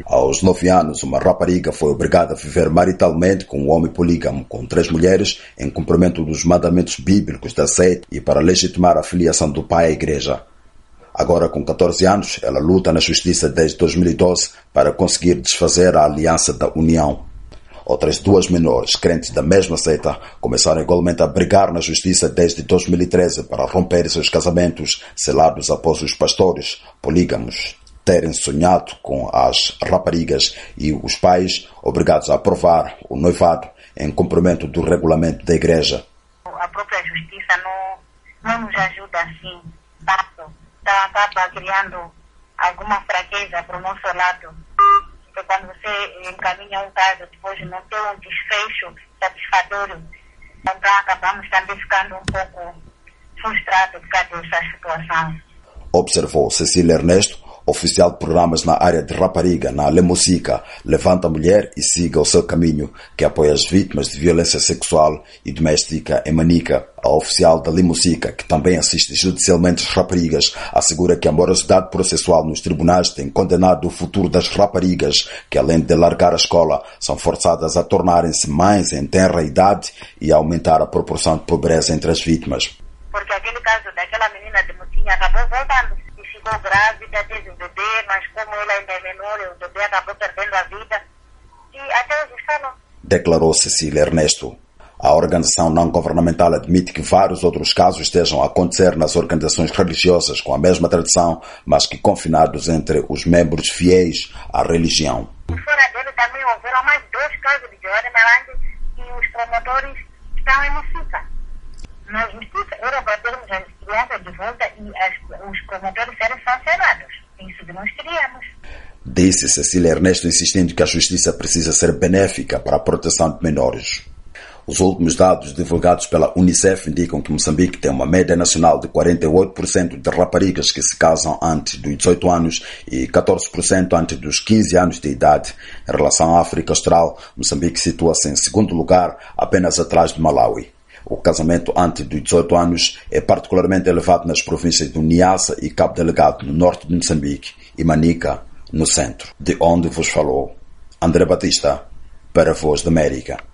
Aos 9 anos, uma rapariga foi obrigada a viver maritalmente com um homem polígamo com 3 mulheres em cumprimento dos mandamentos bíblicos da seita e para legitimar a filiação do pai à igreja. Agora, com 14 anos, ela luta na justiça desde 2012 para conseguir desfazer a aliança da união. Outras 2 menores, crentes da mesma seita, começaram igualmente a brigar na justiça desde 2013 para romper seus casamentos selados após os pastores polígamos terem sonhado com as raparigas e os pais obrigados a aprovar o noivado em cumprimento do regulamento da igreja. A própria justiça não nos ajuda assim, tanto. Está criando alguma fraqueza para o nosso lado. Porque quando você encaminha um caso, depois não tem um desfecho satisfatório, então acabamos também ficando um pouco frustrados por causa dessa situação. Observou Cecília Ernesto, oficial de programas na área de rapariga na Lemosica, Levanta a Mulher e Siga o Seu Caminho, que apoia as vítimas de violência sexual e doméstica em Manica. A oficial da Lemosica, que também assiste judicialmente as raparigas, assegura que a morosidade processual nos tribunais tem condenado o futuro das raparigas, que além de largar a escola, são forçadas a tornarem-se mães em tenra idade e a aumentar a proporção de pobreza entre as vítimas. Porque aquele caso daquela menina de Motinha acabou voltando. Ficou grávida, teve o bebê, mas como ela ainda é menor, o bebê acabou perdendo a vida. E até hoje está não. Declarou Cecília Ernesto. A organização não-governamental admite que vários outros casos estejam a acontecer nas organizações religiosas com a mesma tradição, mas que confinados entre os membros fiéis à religião. Fora dele também houveram mais 2 casos de Joana Melange e os promotores estão em Moçambique. Na justiça era para termos as crianças de volta e os promotores serem sancionados. Isso que nós queríamos. Disse Cecília Ernesto, insistindo que a justiça precisa ser benéfica para a proteção de menores. Os últimos dados divulgados pela Unicef indicam que Moçambique tem uma média nacional de 48% de raparigas que se casam antes dos 18 anos e 14% antes dos 15 anos de idade. Em relação à África Austral, Moçambique situa-se em segundo lugar, apenas atrás de Malawi. O casamento antes dos 18 anos é particularmente elevado nas províncias do Niassa e Cabo Delgado, no norte de Moçambique, e Manica, no centro. De onde vos falou André Batista, para a Voz da América.